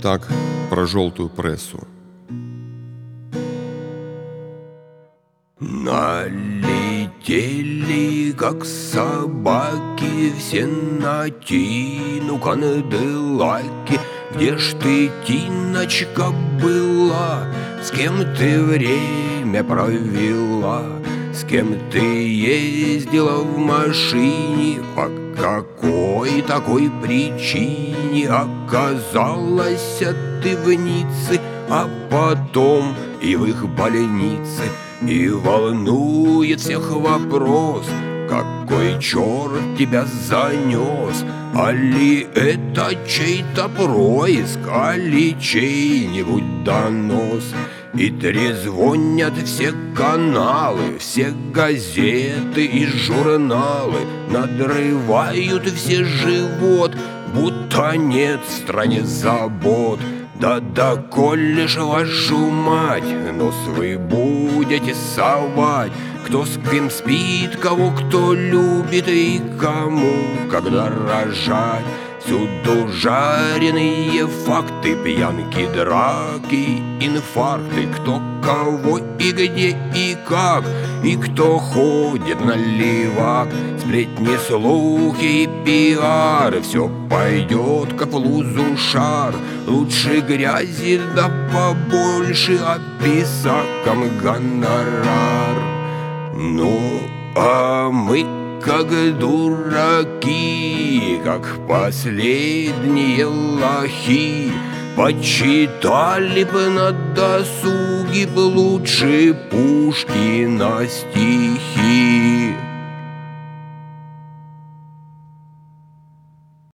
Так про желтую прессу. Налетели, как собаки, все на Тину Канделаки. Где ж ты, Тиночка, была? С кем ты время провела? С кем ты ездила в машине? По какой такой причине оказалась ты в Ницце, а потом и в их больнице? И волнует всех вопрос: какой черт тебя занес? Али это чей-то происк, али чей-нибудь донос? И трезвонят все каналы, все газеты и журналы, надрывают все живот, будто нет в стране забот. Да доколе ж вашу мать нос вы будете совать? Кто с кем спит, кого кто любит и кому когда рожать? Всюду жареные факты, пьянки, драки, инфаркты. Кто кого и где и как, и кто ходит на левак. Сплетни, слухи и пиары, все пойдет как в лузу шар. Лучше грязи да побольше, а писакам гонорар. Ну, а мы как дураки, как последние лохи, почитали б на досуге б лучше Пушкина стихи.